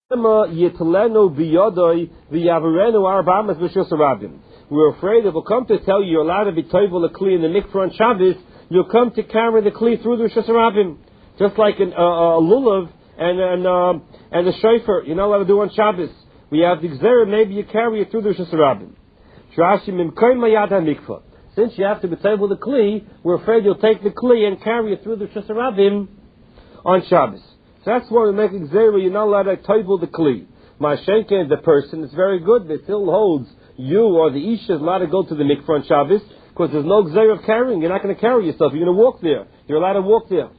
We're afraid if we'll come to tell you you're allowed to be toivel a kli in the mikvah on Shabbos, you'll come to carry the kli through the Rishus Harabim. Just like a lulav and the shofar, you're not allowed to do on Shabbos. We have the gzera, maybe you carry it through the Rishus Harabim. Since you have to be toivel the kli, we're afraid you'll take the kli and carry it through the Rishus Harabim on Shabbos. So that's why we make a gzera, you're not allowed to toivel the kli. Ma'ashenke, the person, is very good, but still holds you or the Isha is allowed to go to the mikvah on Shabbos, because there's no gzera of carrying. You're not going to carry yourself. You're going to walk there. You're allowed to walk there.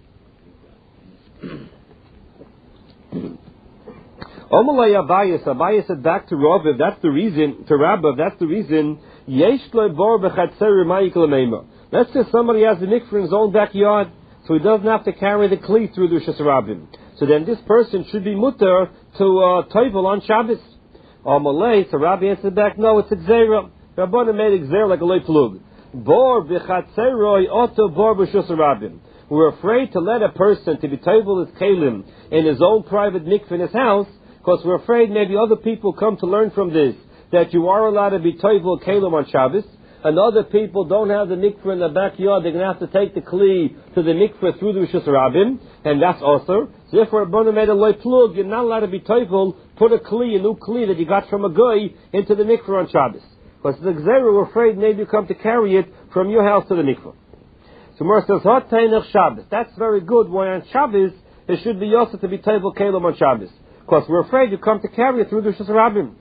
Omalay Abayas said back to Rav, if that's the reason, to Rabba, if that's the reason, Yesh lo bor b'chatzer ma'ikol meima. Let's say somebody has the mikvah in his own backyard, so he doesn't have to carry the kli through the Rishus Harabim. So then this person should be mutter to toivel on Shabbos. Omalay, so Rabbi answered back, no, it's a gzera. Rabbanan made a gzera like a loy plug. Bor b'chatzeroi oto bor b'Rishus Harabim. We're afraid to let a person to be toivel his kalim in his own private mikvah in his house, because we're afraid maybe other people come to learn from this that you are allowed to be toivel kalim on Shabbos, and other people don't have the mikvah in the backyard. They're going to have to take the kli to the mikvah through the Rishus Harabim, and that's also. So therefore, Rabbanan made a loy plug. You're not allowed to be toivel. Put a new kli that you got from a guy into the mikvah on Shabbos. Because the gzera, we're afraid maybe you come to carry it from your house to the mikvah. So Mor says, Hot Tainach Shabbos. That's very good. Why on Shabbos it should be also to be toivel kalim on Shabbos. Because we're afraid you come to carry it through the Rishus Harabim.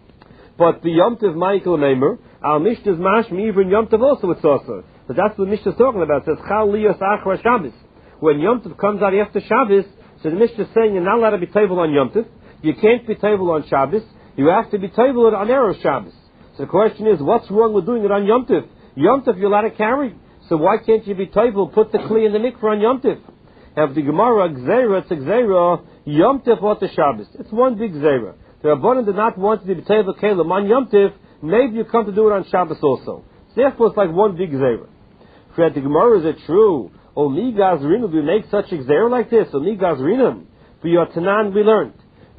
But the Yom Tov Michael Meimer, our Mishnah's mashmi, even Yom Tov also it's also. But that's what the Mishnah is talking about. It says, Chal Liyos Achra Shabbos. When Yom Tov comes out after Shabbos, so the Mishnah is saying you're not allowed to be toivel on Yom Tov. You can't be toivel on Shabbos. You have to be toivel on Erev Shabbos. So the question is, what's wrong with doing it on Yom Tov? Yom Tov you're allowed to carry. So why can't you be toivel, put the kli in the mikvah on Yom Tov? Have the Gemara, gzera, it's a gzera, Yom Tov or the Shabbos. It's one big gzera. The Rabbanan did not want you to be toivel kalim on Yom Tov. Maybe you come to do it on Shabbos also. Therefore it's like one big gzera. For the Gemara, is it true? Oh, mi gazrinum, we make such a gzera like this? Oh, mi gazrinum. For your Tanan we learned.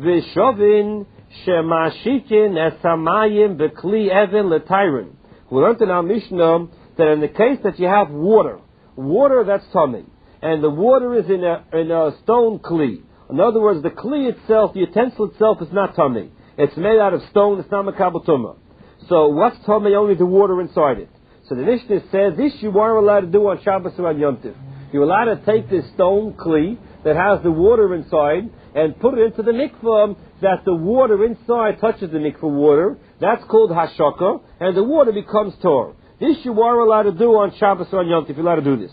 V'shovin shemashikin esamayim b'kli even l'tayrin. We learned in our Mishnah that in the case that you have water that's tummy, and the water is in a stone kli. In other words, the kli itself, the utensil itself is not tummy. It's made out of stone, it's not makabel tumah. So what's tummy? Only the water inside it. So the Mishnah says this you are allowed to do on Shabbos or on Yom Tov. You're allowed to take this stone kli that has the water inside and put it into the mikvah, that the water inside touches the mikvah water. That's called hashaka, and the water becomes tor. This you are allowed to do on Shabbos or on Yom Tov. You're allowed to do this.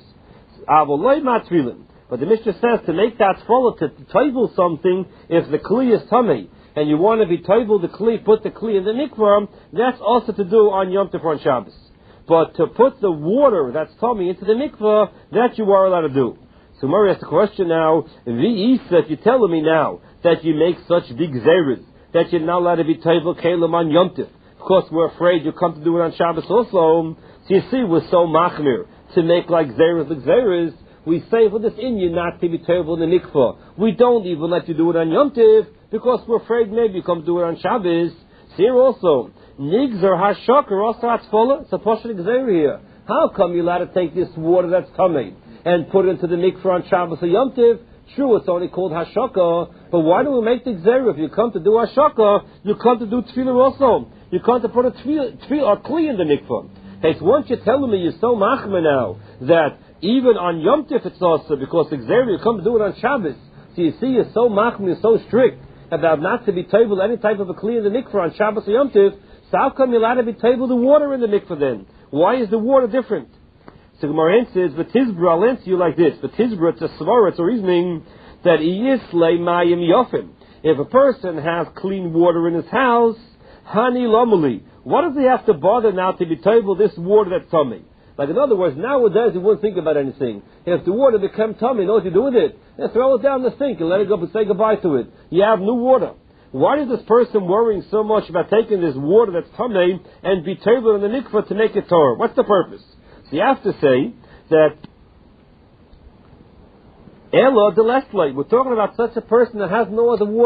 But the Mishnah says to make that follow, to toivel something, if the kli is tummy, and you want to be toivel the kli, put the kli in the mikvah, that's also to do on Yom Tov or on Shabbos. But to put the water that's tummy into the mikvah, that you are allowed to do. So Murray asks the question now, if you're telling me now that you make such big zeres, that you're not allowed to be toivel kalim on Yom Tov, of course we're afraid you come to do it on Shabbos also. So you see, we're so machmir to make like zeres, we say for this in you not to be toivel in the mikvah. We don't even let you do it on Yom Tov, because we're afraid maybe you come to do it on Shabbos. So here also, nigzer hashakar also atzfola, it's a poshut gzeira here. How come you're allowed to take this water that's tummy and put it into the mikvah on Shabbos or Yom Tov? True, it's only called hashaka, but why do we make the gzeira? If you come to do hashaka, you come to do tefillah also. You come to put a tefillah or kli in the mikvah. Hey, so once you're telling me you're so machmer now that even on Yom Tov it's also, because the gzeira you come to do it on Shabbos. So you see, you're so machmer, you're so strict about not to be toivel any type of a kli in the mikvah on Shabbos or Yom Tov. So how come you're allowed to be toivel the water in the mikvah then? Why is the water different? So Gemara answers, V'tizbra, I'll answer you like this. V'tizbra, it's a svara, it's a reasoning that yisle mayim yofim. If a person has clean water in his house, hani lomali, what does he have to bother now to be toivel this water that's tummy? Like in other words, nowadays you wouldn't think about anything. If the water becomes tummy, you know what you do with it? You throw it down the sink and let it go and say goodbye to it. You have new water. Why is this person worrying so much about taking this water that's tummy and be toivel in the mikvah to make it Torah? What's the purpose? So you have to say that Ella de Leslie, we're talking about such a person that has no other water.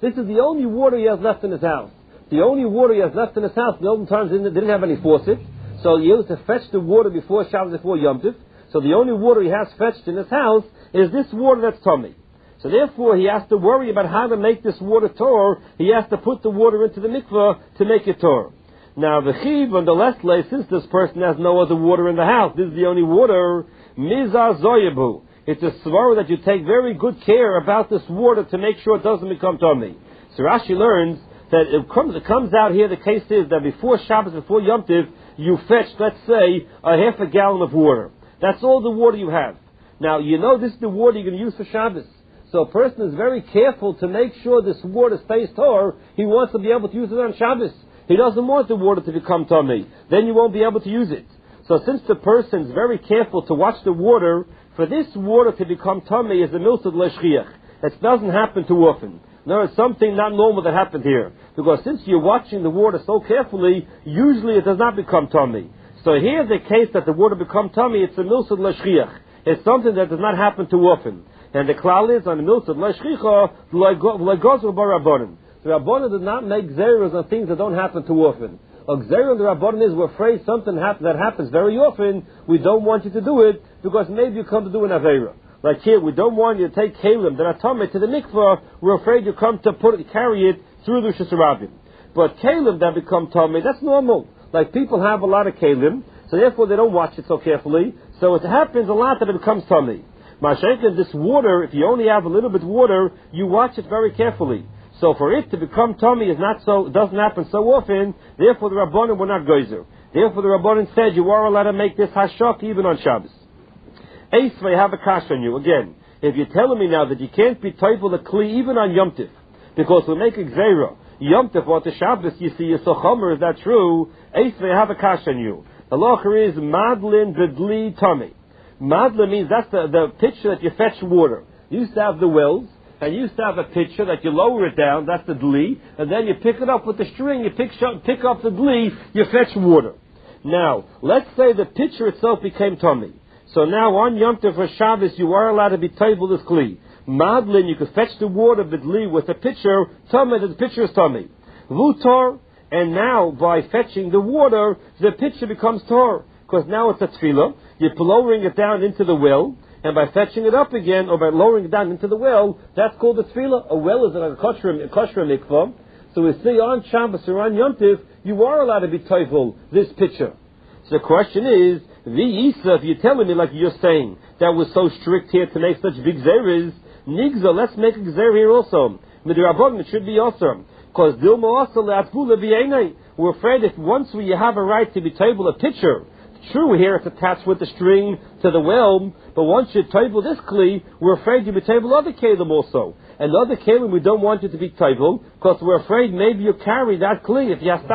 This is the only water he has left in his house. The only water he has left in his house. In the olden times, they didn't have any faucet, so he used to fetch the water before Shabbos, before Yom Tov. So the only water he has fetched in his house is this water that's tummy. So therefore, he has to worry about how to make this water tor. He has to put the water into the mikveh to make it tor. Now, the chiv on the left lay, since this person has no other water in the house, this is the only water, mizah zoyebu. It's a svara that you take very good care about this water to make sure it doesn't become tummy. So Rashi learns that it comes out here, the case is that before Shabbos, before Yom Tov, you fetch, let's say, a half a gallon of water. That's all the water you have. Now, you know this is the water you're going to use for Shabbos. So a person is very careful to make sure this water stays tor. He wants to be able to use it on Shabbos. He doesn't want the water to become tummy. Then you won't be able to use it. So since the person is very careful to watch the water, for this water to become tummy is a milsad l'shchiach. It doesn't happen too often. There is something not normal that happened here. Because since you're watching the water so carefully, usually it does not become tummy. So here the case that the water become tummy, it's a milsad l'shchiach. It's something that does not happen too often. And the klal is on the milsad l'shchicha l'gozer b'rabbanan. The Rabbanan did not make gzeros on things that don't happen too often. A gzera on the Rabbanan is we're afraid something that happens very often. We don't want you to do it because maybe you come to do an aveira. Like here, we don't want you to take kalim that are tummy to the mikvah. We're afraid you come to carry it through the Rishus Harabim. But kalim that become tummy, that's normal. Like people have a lot of kalim, so therefore they don't watch it so carefully. So it happens a lot that it becomes tummy. Mashenkin, this water, if you only have a little bit of water, you watch it very carefully. So for it to become tummy doesn't happen so often. Therefore, the Rabbanan were not geyser. Therefore, the Rabbanan said you are allowed to make this hashak even on Shabbos. Eisvei, have a kash on you again. If you're telling me now that you can't be toifel a kli even on Yom Tov, because we make a gzeira Yom Tov or to Shabbos, you see, you're so chomer. Is that true? Eisvei, have a kash on you. The locher is madlin bedli tummy. Madlin means that's the pitcher that you fetch water. You used to have the wells. And you used to have a pitcher that you lower it down, that's the dli, and then you pick it up with the string, you pick up the dli, you fetch water. Now, let's say the pitcher itself became tummy. So now on Yom Tov for Shabbos, you are allowed to be table this kli. Madlin, you could fetch the water b'dli with the pitcher, tummy, the pitcher is tummy. Vutor, and now by fetching the water, the pitcher becomes tor, because now it's a tefillah, you're lowering it down into the well, and by fetching it up again, or by lowering it down into the well, that's called a tefillah. A well is a kosher mikvah. So we see on Shabbos or on Yom Tov, you are allowed to be toifel this pitcher. So the question is, V'yisa, if you're telling me like you're saying, that was so strict here to make such big zeres, nigza, let's make a zer here also. Midrabban, it should be also. Because dilma also le'atzbula b'yenei. We're afraid if once we have a right to be toifel a pitcher, true, here it's attached with the string to the well, but once you table this kli, we're afraid you be table other kalim also. And the other kalim we don't want you to be table, because we're afraid maybe you carry that kli. If you have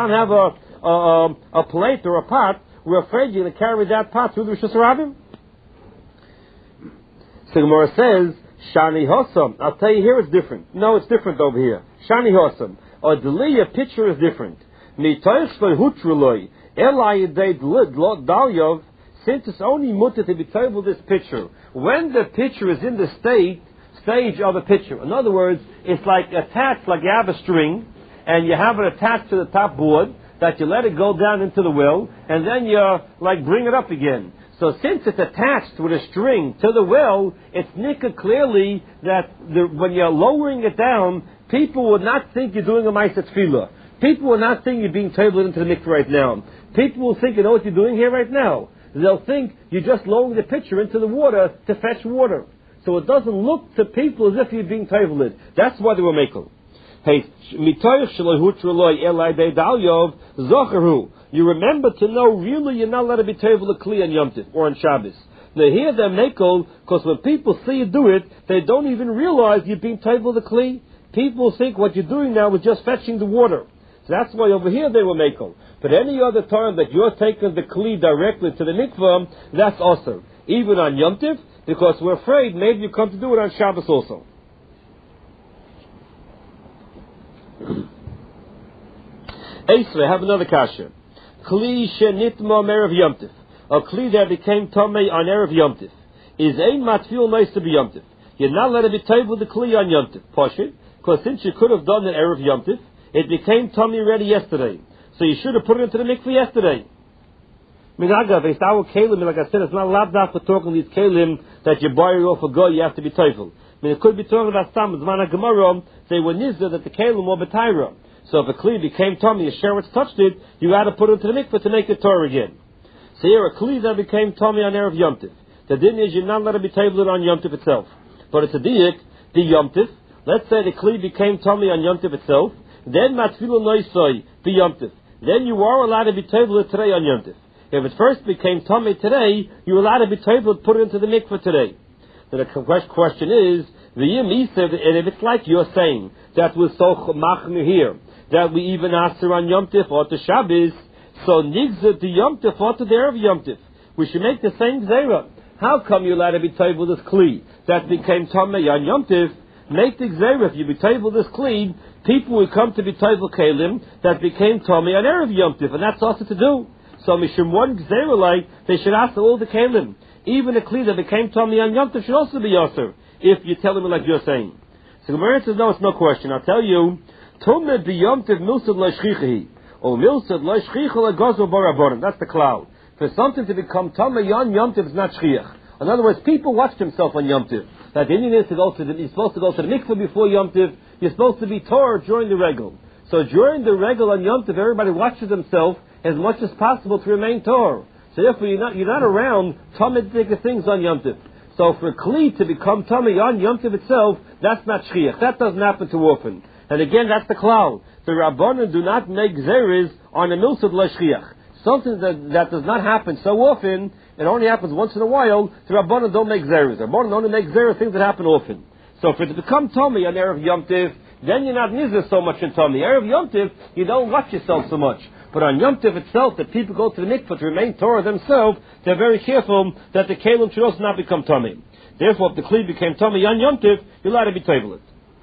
a plate or a pot, we're afraid you're going to carry that pot through the Rishus Harabim. So Gemara says, Shani Hosam. I'll tell you here it's different. No, it's different over here. Shani Hosam. A deliya picture is different. Mitoich shloy hutruloi. Since it's only mutter to be table this picture, when the picture is in the stage of a picture. In other words, it's like attached, like you have a string, and you have it attached to the top board, that you let it go down into the well, and then you bring it up again. So since it's attached with a string to the well, it's nikah clearly that when you're lowering it down, people would not think you're doing a ma'aseh tefillah. People will not think you're being tabled into the mikveh right now. People will think, you know what you're doing here right now? They'll think you're just lowering the pitcher into the water to fetch water. So it doesn't look to people as if you're being tabled. That's why they were makel. Hey, you remember to know really you're not allowed to be tabled a kli on Yom Tov or on Shabbos. Now here they're makel because when people see you do it, they don't even realize you're being tabled a kli. People think what you're doing now is just fetching the water. So that's why over here they were makel. But any other time that you're taking the kli directly to the mikvah, that's also. Even on Yom Tov, because we're afraid maybe you come to do it on Shabbos also. Esrei, have another kasha. Kli shenitma merev Yom Tov. A kli that became tomei on erev Yom Tov is ein matfil meis to be Yom Tov. You're not allowed to be table the kli on Yom Tov. Poshit. Because since you could have done it Erev Yom Tif, it became tummy ready yesterday. So you should have put it into the mikveh yesterday. Minagav, it's our kalim, like I said, it's not allowed for talking these kalim that you buy off a go, you have to be teufel. I mean, it could be talking about some, Zman HaGemara, they were nizda that the kalim were b'taira. So if a kli became tummy, a sheretz touched it, you had to put it into the mikveh to make it Torah again. So here, a kli that became tummy on Erev Yom Tif. The din is you're not allowed to be teufel on Yom Tif itself. But it's a diak, the Yom Tif. Let's say the kli became tummy on Yom Tif itself, then matfilu noisoi, the Yom Tif. Then you are allowed to be teufel today on Yom Tif. If it first became tummy today, you're allowed to be teufel to put it into the mikveh today. So the question is, and if it's like you're saying, that was so machmir here, that we even asked her on Yom Tif or to Shabbos, so nigzah the Yom Tif or to the Erev Yom Tif. We should make the same zera. How come you're allowed to be teufel this kli that became tummy on Yom Tif? Make the zera. If you be teufel this kli, people will come to be teufel kalim that became tummy on Erev Yom Tif, and that's also to do. So Mishum one Gzera like they should ask all the Kalim. Even a Kli that became Tommy on Yom Tov should also be Yasser, if you tell him like you're saying. So Gemara says, no, it's no question. I'll tell you, Tummed b'Yom Tov milsad l'shchichi, or milsad l'shchicha l'gozo baraborim. That's the cloud. For something to become Tommy on Yom Tov is not shchiach. In other words, people watch themselves on Yom Tov. That the Indian is to go to you're supposed to go to the mikveh before Yom Tov. You're supposed to be Torah during the regal. So during the regal on Yom Tov, everybody watches themselves as much as possible to remain Torah. So therefore you're not around Tamid things on Yom Tov. So for Kli to become Tamid on Yom Tov itself, that's not Shchiach. That doesn't happen too often. And again, that's the cloud. The Rabbanan do not make Zeres on a Milsad L'Shchiach. Something that does not happen so often, it only happens once in a while, the Rabbanan don't make Zeres. The Rabbanan only make Zeres things that happen often. So for it to become Tamid on Erev Yom Tov, then you're not nizah so much in Tamid. Erev Yom Tov, you don't watch yourself so much. But on Yom Tov itself, that people go to the mikveh to remain Torah themselves, they're very careful that the kalim should also not become tummy. Therefore, if the kli became tummy on Yom Tov, you're allowed to be teufel it.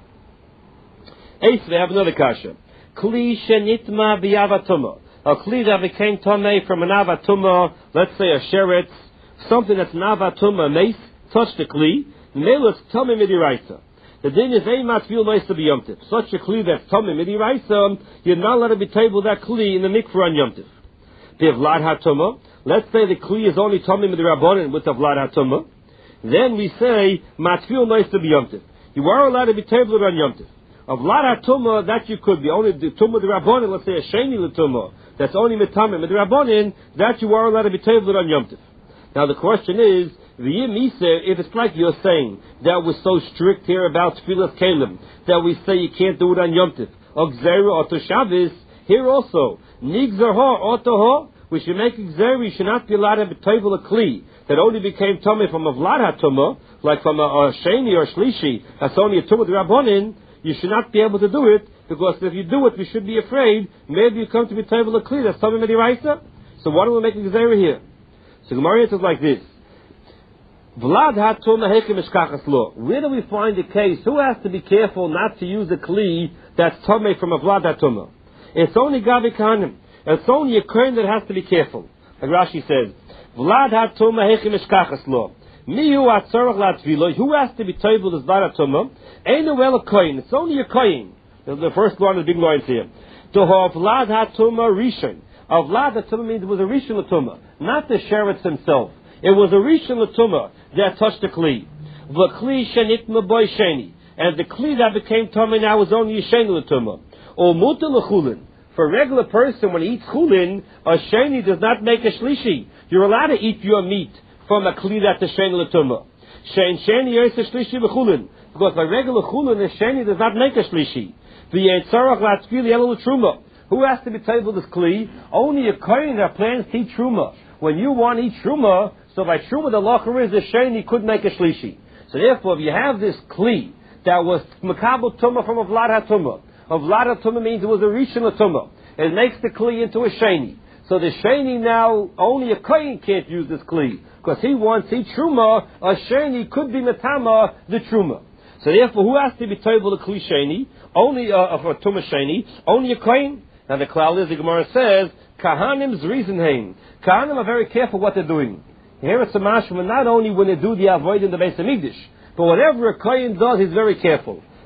Eighth, we have another kasha. Kli shenitma b'yavatuma. A kli that became tummy from an avatuma, let's say a sheretz, something that's an avatuma, mace, touch the kli, melus tummy midiraisa. The din is Eimat Fil Nois to be Yom Tif. Such a Kli that's Tommy Midi Raisa, you're not allowed to be table that Kli in the mikveh on Yom Tif. The Vlad HaTumah, let's say the Kli is only Tommy Midi Rabbanin with the Vlad HaTumah, then we say Matfil Nois to be Yom Tif. You are allowed to be tabled on Yom Tif. Of Vlad HaTumah, that you could be. Only the Tumah Midi Rabbanin, let's say a Sheni L'Tumah, that's only Mitamim Midi Rabbanin, that you are allowed to be tabled on Yom Tif. Now the question is, if it's like you're saying that we're so strict here about Tfilas Kalim, that we say you can't do it on Yom Tif, or Gzera, or to Shabbos, here also, Nigzerha, or Toha, we should make Gzera, you should not be allowed to be tevel a Kli, that only became Tumah from a Vlad HaTumah, like from a Sheni or Shlishi, that's only a Tumah Rabbanin, you should not be able to do it, because if you do it, you should be afraid, maybe you come to be tevel a Kli, that's Tumah Midiraisa. So why don't we make Gzera here? So Gemara says like this, Vlad HaTumah Hekim Eshkachas Lo. Where do we find the case? Who has to be careful not to use a Kli that's Tumah from a Vlad HaTumah? It's only Gavi Kahanim. It's only a Kohen that has to be careful. Like Rashi says, Vlad HaTumah Hekim Eshkachas Lo. Mihu Atzorach Latvilo. Who has to be tevel this Vlad HaTumah? Einu El Kohen. It's only a Kohen. The first line of the big lines here. Toho Vlad HaTumah Rishon. A Vlad HaTumah means it was a Rishon L'Tumah, not the Sheretz himself. It was a Rishon L'Tumah that touched the Kli. V'Kli shenitma boy sheni. And the Kli that became Tumah now was only a Sheni L'Tumah. Or Muta L'Chulin. For a regular person, when he eats Chulin, a Sheni does not make a Shlishi. You're allowed to eat your meat from a Kli that's a Sheni L'Tumah. Sheni is a Shlishi V'Chulin. Because by regular Chulin, a Sheni does not make a Shlishi. V'Yetzarach Latzvil Yellow L'Truma. Who has to be tevel this Kli? Only a Kohen that plans to eat Truma. When you want to eat Truma, so by Truma the lacher is the Sheni could make a Shlishi. So therefore, if you have this Kli that was Makabel Tumah from a Vlad HaTumah, a Vlad HaTumah means it was a Rishon L'Tumah. It makes the Kli into a Sheni. So the Sheni now, only a Kohen can't use this Kli. Because he wants to eat Truma, a Sheni could be Matama, the Truma. So therefore, who has to be tevel the Kli Sheni? Only for Tumah Sheni, only a Kohen. Now the klal is, the Gemara says, Kahanim's reason hain. Kahanim are very careful what they're doing. Here it's a mashma, not only when they do the avoid in the Beis Hamikdash, but whatever a Kohen does, he's very careful.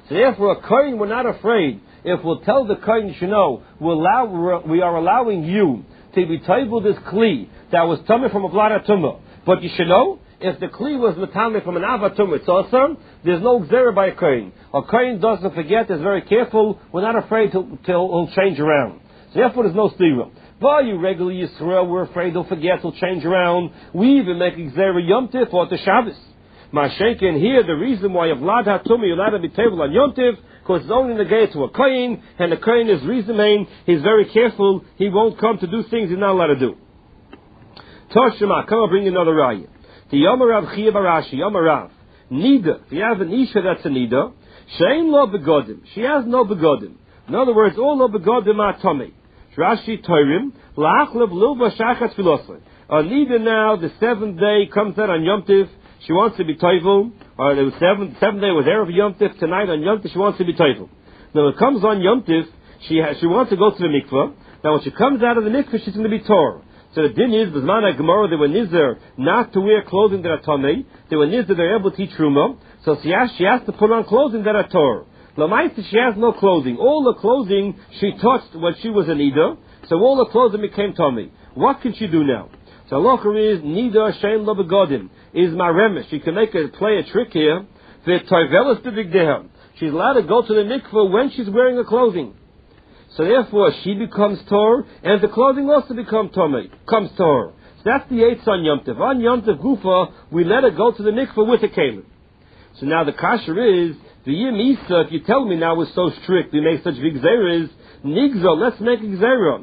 So therefore, a kohen, we're not afraid. If we'll tell the kohen, we are allowing you to be toivel this kli that was tummy from a blood tumah. But you should know, if the kli was metame from an avatum, it's awesome. There's no gzera by a kohen. A kohen doesn't forget, is very careful. We're not afraid till he'll change around. So therefore, there's no stira. But you regular Yisrael, we're afraid he'll forget, he'll change around. We even make gzera Yom Tif or the Shabbos. Mashenkin here, the reason why a vlad hatum you're allowed to be table on Yom Tif, because it's only negated to a kohen, and the kohen is reasoning. He's very careful. He won't come to do things he's not allowed to do. Toshima, come and bring another raya. The Yomarav Chia Barashi, Yomarav. Nida. If you have an Isha that's a Nida, Shein lo begodim. She has no begodim. In other words, all lo begodim are tummy. Rashi Toirim, La'achlev Lilva Shachas Filosoi. A Nida now, the 7th day comes out on Yom Tif. She wants to be toivel, or the seventh day was Erev Yom Tif, tonight on Yom Tif she wants to be toivel. Now when it comes on Yom Tif, she wants to go to the mikveh. Now when she comes out of the mikveh, she's going to be Torah. So the din is, B'zman Gemara, they were nizar not to wear clothing that are tamei. They were nizar they're able to eat truma. So she has to put on clothing that are Torah. Lamaita, she has no clothing. All the clothing she touched when she was an Ida, so all the clothing became tamei. What can she do now? So halacha is nida shein lo begodim is maremesh. She can play a trick here. The toivelas b'bigdeha. She's allowed to go to the mikveh when she's wearing the clothing. So therefore, she becomes tor, and the clothing also becomes tor. So that's the eighth on Yom Tov. On Yom Tov Gufa, we let her go to the mikveh with the kelim. So now the kasher is the Yim Isa. If you tell me now we're so strict, we make such big zeras. Nigzo, let's make a zera.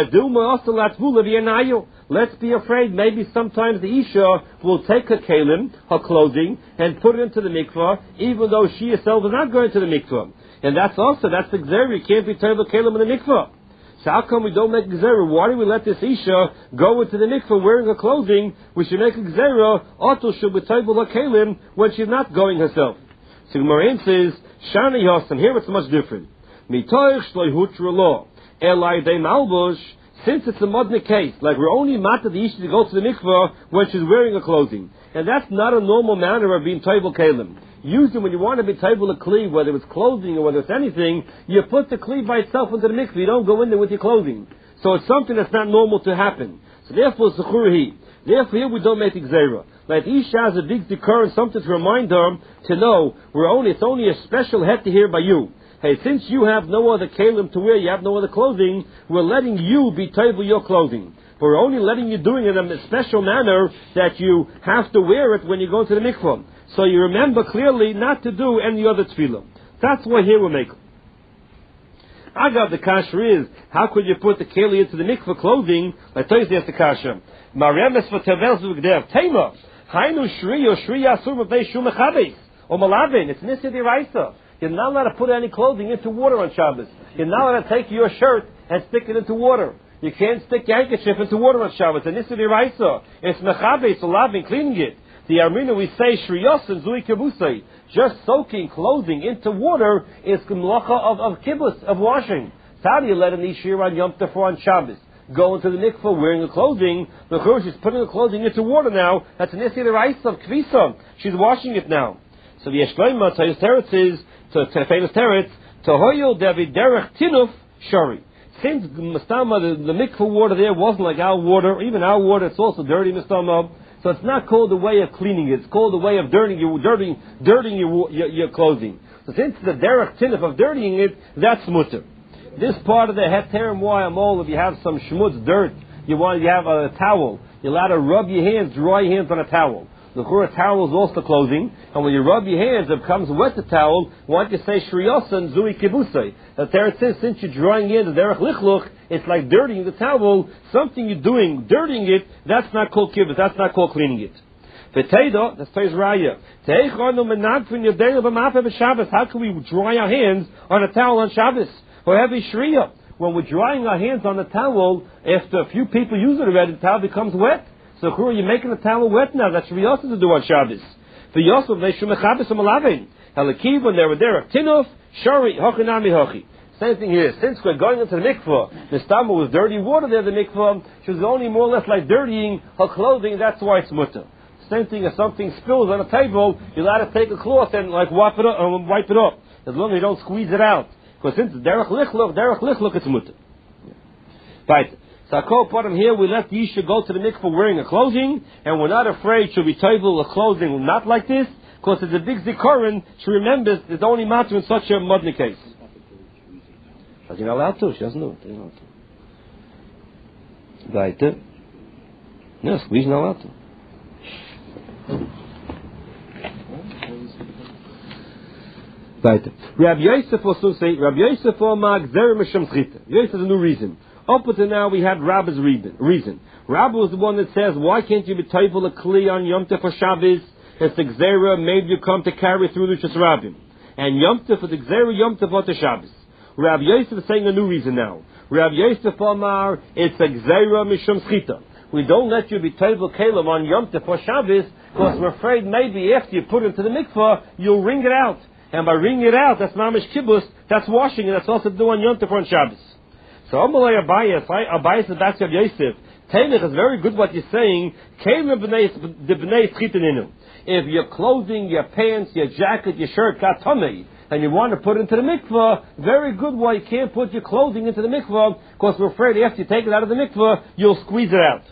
Let's be afraid. Maybe sometimes the Isha will take her kelim, her clothing, and put it into the mikvah, even though she herself is not going to the mikvah. And that's the gzera. You can't be terrible kelim in the mikvah. So how come we don't make a gzera? Why do we let this Isha go into the mikvah wearing her clothing? We should make a gzera. Oto should be terrible her kelim when she's not going herself. So Gemara says, Shani Yosem. Here it's much different. Mitoich shloihutra law. Elai de malbush. Since it's a modern case, like we're only matter the Isha to go to the mikvah when she's wearing her clothing. And that's not a normal manner of being table kelim. Usually when you want to be table a kli, whether it's clothing or whether it's anything, you put the kli by itself into the mikvah. You don't go in there with your clothing. So it's something that's not normal to happen. So therefore, Sechurahi. Therefore here we don't make Xera. Like Isha has a big decor and something to remind her to know it's only a special head to hear by you. Hey, since you have no other kelim to wear, you have no other clothing, we're letting you be table your clothing. But we're only letting you doing it in a special manner that you have to wear it when you go to the mikvah. So you remember clearly not to do any other tefillah. That's what here we make. I got the kasher is, how could you put the keli into the mikvah clothing? Like Toys the kasher. Maremes for tevel zugdev. Tema. Hainu shriya asur mabei shum echabes. Or malavin. It's nisi diraisa. You're not allowed to put any clothing into water on Shabbos. You're not allowed to take your shirt and stick it into water. You can't stick your handkerchief into water on Shabbos. And this is the Raisa. It's mechabe, it's laving, cleaning it. The Armina, we say, shriyos and zui kibusay. Just soaking clothing into water is melacha of kibbutz, of washing. So how do you let an Ishir on Yom Tov or on Shabbos go into the mikvah wearing the clothing? The Chush is putting the clothing into water now. That's an Isi the Raisa of Kvisa. She's washing it now. So the Yeshleima, Tayus Teretz is, to famous teretz, Tohoyel David Derech Tinuf Shari. Since Mistama, the mikvah water there wasn't like our water, even our water, it's also dirty, Mistama. So it's not called the way of cleaning it. It's called the way of dirtying your clothing. So since the Derech Tinuf of dirtying it, that's mutter. This part of the heter and wayamol, if you have some shmutz, dirt, you have a towel, you're allowed to rub your hands, dry your hands on a towel. The Chura towel is also clothing, and when you rub your hands, it becomes wet the towel. Why don't you say Shriyosan Zui Kibusay? That there it says, since you're drying in the Derech Lichluch, it's like dirtying the towel, something you're doing, dirtying it, that's not called kibbutz, that's not called cleaning it. V'teido, that's Teiz Raya. How can we dry our hands on a towel on Shabbos? Or heavy Shriya? When we're drying our hands on the towel, after a few people use it already, the towel becomes wet. So you're making the towel wet now. That's what we also to do on Shabbos. The Yosef they shumechabes amalavin. Halakiv when they were there, tinuf shari hochinami hochi. Same thing here. Since we're going into the mikvah, the stammer was dirty water there. The mikvah, she was only more or less like dirtying her clothing. That's why it's mutter. Same thing if something spills on a table, you're allowed to take a cloth and like wipe it up. as long as you don't squeeze it out. Because since it's derech lichluch, it's mutter. Right. So I call upon him here, we let the Isha go to the mikveh wearing a clothing, and we're not afraid she'll be table a clothing not like this, because it's a big zikaron, she remembers it's only matter in such a mudny case. But you're not allowed to, she doesn't know it. Right. No, squeeze not allowed to. Right. Rabbi Yosef also say, Rabbi Yosef Omar Gzer Misham Chita. Yosef has a new reason. Up until now we had Rabbi's reason. Rabbi was the one that says, why can't you be table a kli on Yom Tov for Shabbos? It's the Gzera, maybe you come to carry through the Shesrabim. And Yom Tov is the Gzera Yom Tov or the Shabbos. Rabbi Yosef is saying a new reason now. Rabbi Yosef Omar, it's a Gzera Misham Chita. We don't let you be table kalim on Yom Tov for Shabbos, because we're afraid maybe after you put it into the mikvah, you'll wring it out. And by wringing it out, that's mamish kibbutz, that's washing, and that's also doing Yom Tov on Shabbos. So Amalei Abayas is back to Yosef. Tainich is very good what you're saying. If your clothing, your pants, your jacket, your shirt got tummy, and you want to put it into the mikvah, very good why you can't put your clothing into the mikvah, because we're afraid after you take it out of the mikvah, you'll squeeze it out.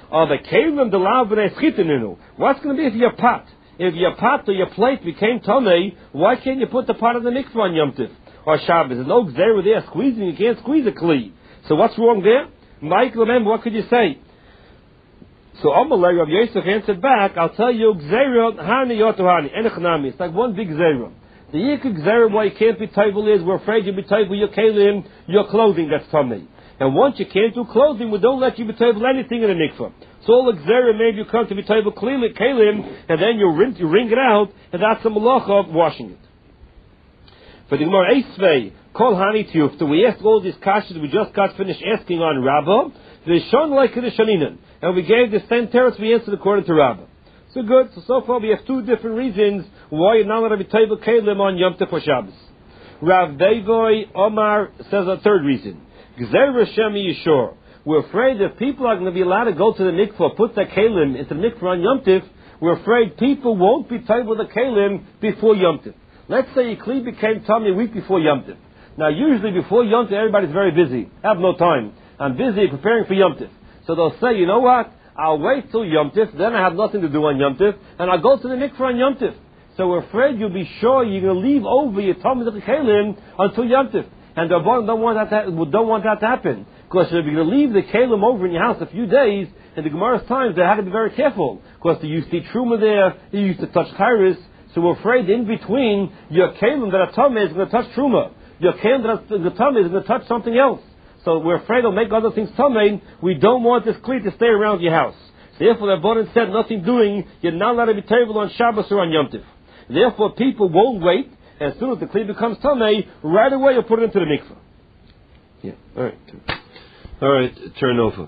What's going to be if your pot? If your pot or your plate became tummy, why can't you put the pot in the mikvah on Yom Tov or Shabbos? There's no gzera there squeezing. You can't squeeze a kli. So what's wrong there? Mike, remember, what could you say? So Amalei Rav Yosef answered back, I'll tell you, gzera hani yotu hani enechnami. It's like one big gzera. The yikuk gzera why you can't be table is we're afraid you'll be table your kalim, your clothing that's tummy. And once you can't do clothing, we don't let you be table anything in the mikvah. So all the gzera maybe you come to be table kalim, and then you wring it out, and that's the malacha of washing it. For the Gemara Eisvei, Kol Hani Tiyufta, we asked all these kashas we just got finished asking on Rabbah, the Shon like the Shaninan, and we gave the same teretz we answered according to Rabbah. So good. So far we have two different reasons why you're not allowed to be table kalim on Yom Tov or Shabbos. Rav Devoy Omar says a third reason. Gzer Shemi Yishor. We're afraid that people are going to be allowed to go to the mikvah, put the kalim into the mikvah on Yom Tov. We're afraid people won't be table the kalim before Yom Tov. Let's say your kli became tummy a week before Yom Tov. Now usually before Yom Tov everybody's very busy. I have no time. I'm busy preparing for Yom Tov. So they'll say, you know what? I'll wait till Yom Tov, then I have nothing to do on Yom Tov, and I'll go to the mikvah on Yom Tov. So we're afraid you'll be sure you're going to leave over your tummy of the kalim until Yom Tov. And the Rabbanan don't want that to happen. Because if you're going to leave the kalim over in your house a few days, in the Gemara's times, they had to be very careful. Because they used to eat truma there, they used to touch chayris. So we're afraid in between, your kalim that are tummy is going to touch truma. Your kalim that are tummy is going to touch something else. So we're afraid it'll make other things tummy. We don't want this kli to stay around your house. Therefore, the Rabbanan said nothing doing, you're not allowed to be table on Shabbos or on Yom Tov. Therefore, people won't wait. As soon as the kli becomes tamei, right away you'll put it into the mikvah. Yeah, all right, turn over.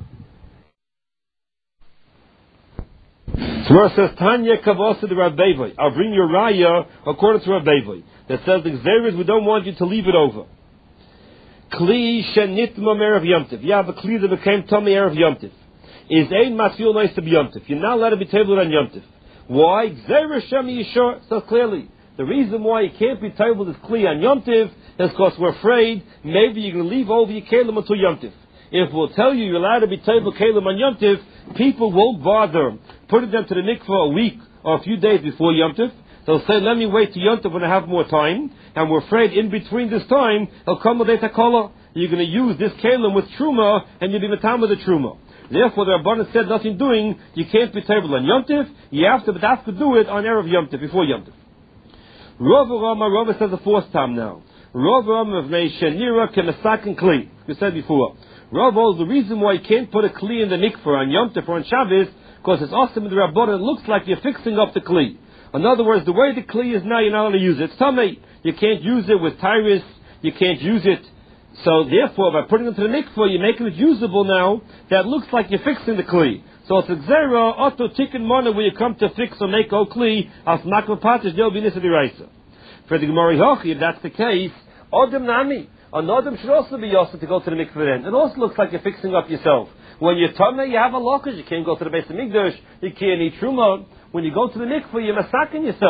Tomorrow says, Tanya Kavasa the Rabbeivai. I'll bring your raya according to Rabbeivai. That says the Gzeres, we don't want you to leave it over. Kli shenitma erev Yom Tov. You have a kli that became tamei erev Yom Tov. Is ein matfil nice to be Yom Tov. You're not allowed to be tabled on Yom Tov. Why? Gzeres shemi yishor. So clearly. The reason why you can't be tabled as kli on Yom Tov is because we're afraid maybe you're going to leave over your kalim until Yom Tov. If we'll tell you you're allowed to be tabled kalim on Yom Tov, people won't bother putting them to the mikvah a week or a few days before Yom Tov. They'll say, let me wait till Yom Tov when I have more time. And we're afraid in between this time, they'll come with a takala. You're going to use this kalim with truma, and you'll be matam with the truma. Therefore, the Rabbanan said nothing doing. You can't be tabled on Yom Tov. You have to do it on erev Yom Tov, before Yom Tov. Rava says the fourth time now. Rava of Shenira Kemesakin Kli. We said before. Rava, the reason why you can't put a Kli in the mikvah on Yom Tov or on Shabbos, because it's awesome in the Rabbanan, it looks like you're fixing up the Kli. In other words, the way the Kli is now, you're not allowed to use it. It's tamei. You can't use it with tyrus. You can't use it. So therefore, by putting it into the mikvah, you're making it usable now. That looks like you're fixing the Kli. So it's a gzera, auto chicken mana, where you come to fix or make okli, as makva patish, there'll be nisa diraisa. For the Gemara Hochi, if that's the case, Odom Nami, an Odom should also be yosef to go to the mikveh then. It also looks like you're fixing up yourself. When you're tamei, you have a lockage, you can't go to the base of Migdash, you can't eat truma. When you go to the mikveh, you're masaking yourself.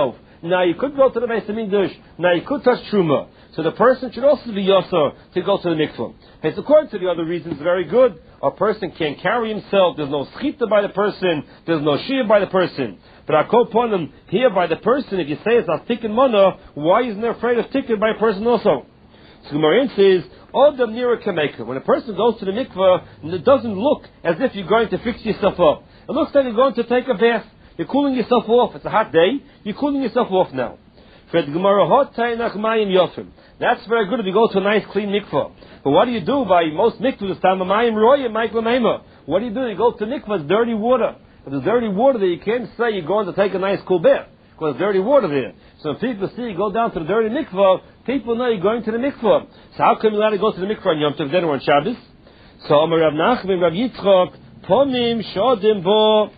Now you could go to the Beis Hamikdash. Now you could touch Truma. So the person should also be Yosor to go to the mikvah. It's according to the other reasons very good. A person can't carry himself. There's no schita by the person. There's no shia by the person. But I call upon him here by the person. If you say it's a tikkun mana, why isn't there afraid of tikkun by a person also? So Gemara says, Odam nira kameka. When a person goes to the mikvah, it doesn't look as if you're going to fix yourself up. It looks like you're going to take a bath. You're cooling yourself off. It's a hot day. You're cooling yourself off now. That's very good if you go to a nice clean mikvah. But what do you do by most mikvahs? What do? You go to mikvah, it's dirty water. If there's dirty water there, you can't say you're going to take a nice cool bath, because there's dirty water there. So when people see you go down to the dirty mikvah, people know you're going to the mikvah. So how come you're allowed to go to the mikvah on Yom Tov then or on Shabbos? So Amar Rav Nachman, Rav Yitzchak, Pomim Shodim Bo.